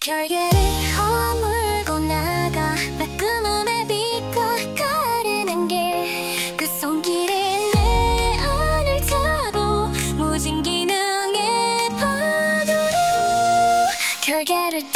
결계를 허물고 나가 매끄러움에 빛과 가르는 길 그 손길에 내 안을 타고 무진기능의 파도로 결계를